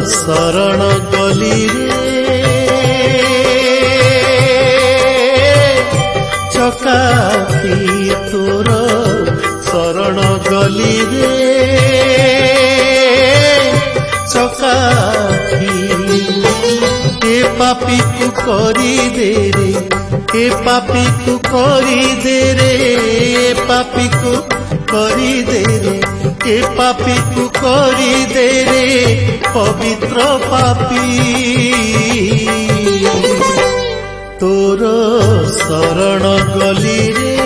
शरण गली रे चकाती तोर शरण गली रे चकाती ए पापी तू करी दे रे ए पापी तू करी दे रे ए पापी को करी दे रे ए पापी तू करी दे रे पवित्र पापी तोर शरण गली रे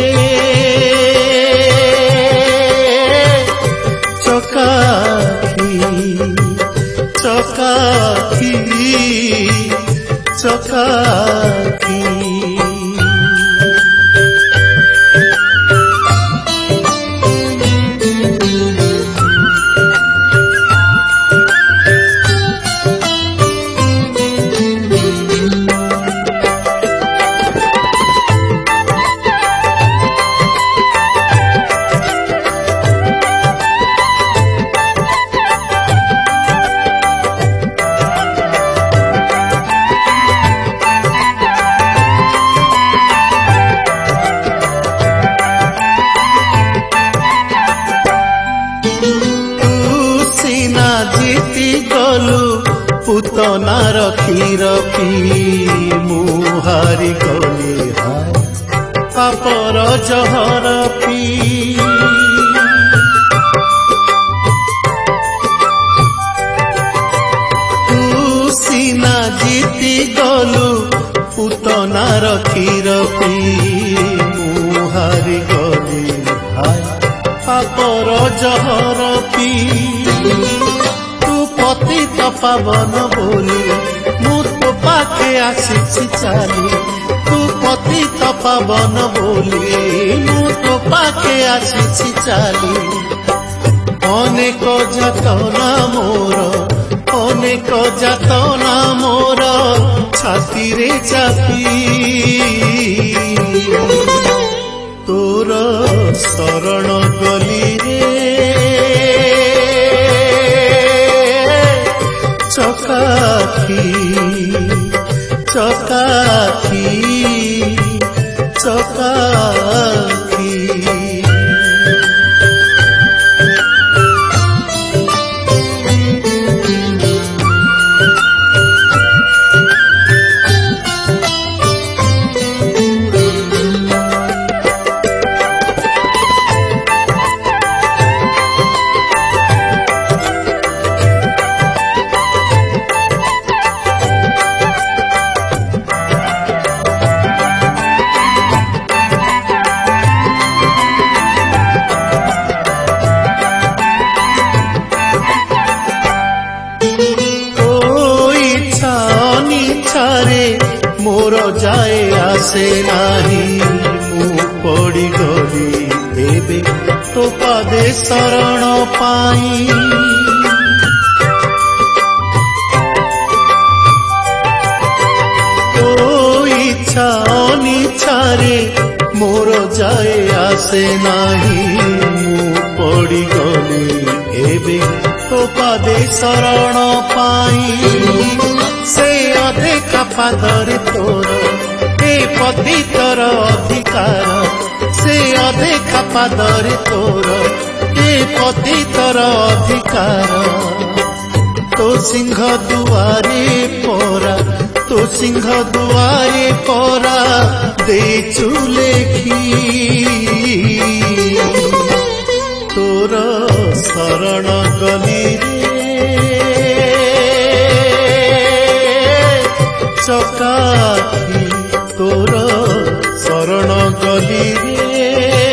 चकाखी चकाखी चकाखी पुतना रखी रखी मुहारी गली हाय पापर जहर पी तू सीना जीती गलु पुतना रखी रखी मुहारी गली हाय पापर जहर पी पतित पावन बोली मु तो पाखे आसी चाली तू पतित पावन बोली मु तो पाखे आसी चाली अनेक जातना मोर अनेक जातना मोर छाती रे चापी तोर शरण गली रे चकाखी चकाखी चकाखी मोर जाए आसे नाही मु पड़ी गली एबे तो पादे शरण पाई तो इच्छा अनिच्छारे मोर जाए आसे नाही मु पड़ी गली एबे तो पादे शरण पाई से अधिका पादरे तोर ए पतितर अधिकार से अधिका पादरे तोर ए पतितर अधिकार तो सिंह दुआरे परा तो सिंह दुआरे परा देचु लेखी तोर शरण गली चकाखी तोर शरण गली रे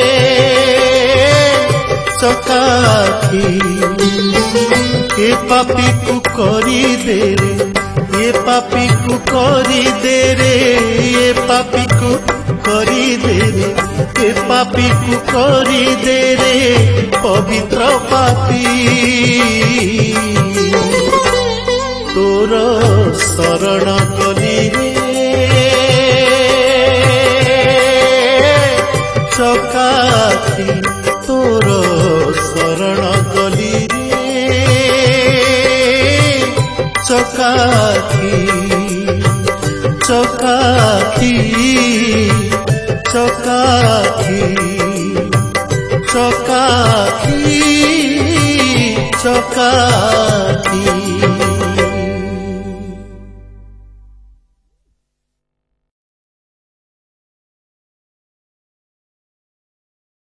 चकाखी ए पापी को करी दे रे ए पापी को करी दे रे ए पापी को करी दे रे ए पापी को करी दे रे पवित्र पापी तोर शरण गली रे चकाखी तोर शरण गली रे चौकाखी चौकाखी चौकाखी चौकाखी चौकाखी।